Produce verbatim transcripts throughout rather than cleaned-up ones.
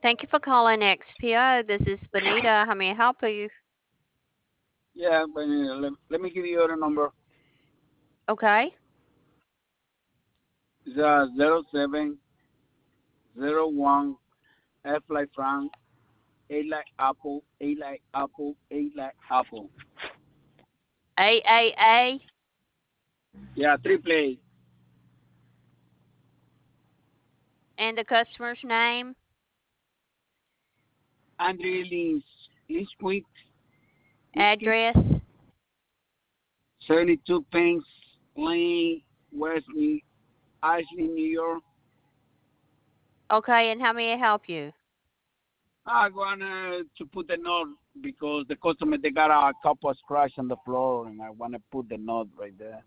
Thank you for calling X P O. This is Benita. How may I help you? Yeah, but uh, let, let me give you your number. Okay. It's uh, zero seven zero one F like Frank, A like Apple, A like Apple, A like Apple. A A A Yeah, three play. and the customer's name, Andre Lynch, Lynch Quick, Whiskey, address. seventy-two Pence Lane, West New, Ashley, New York. Okay, and how may I help you? I want uh, to put the note because the customer, they got a couple of scratch on the floor and I want to put the note right there.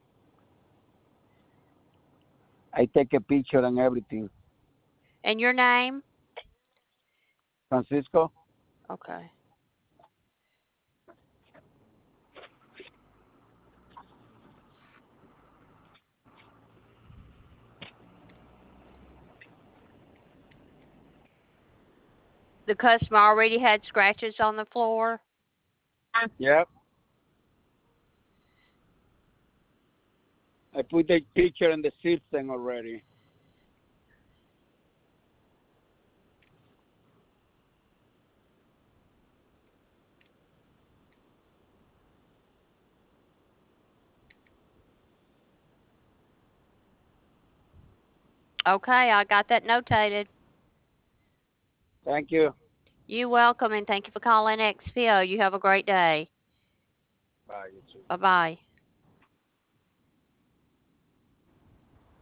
I take a picture and everything. And your name? Francisco? Okay. The customer already had scratches on the floor. Yep. I put the picture in the system already. Okay, I got that notated. Thank you. You're welcome, and thank you for calling X P O. You have a great day. Bye. You too. Bye bye.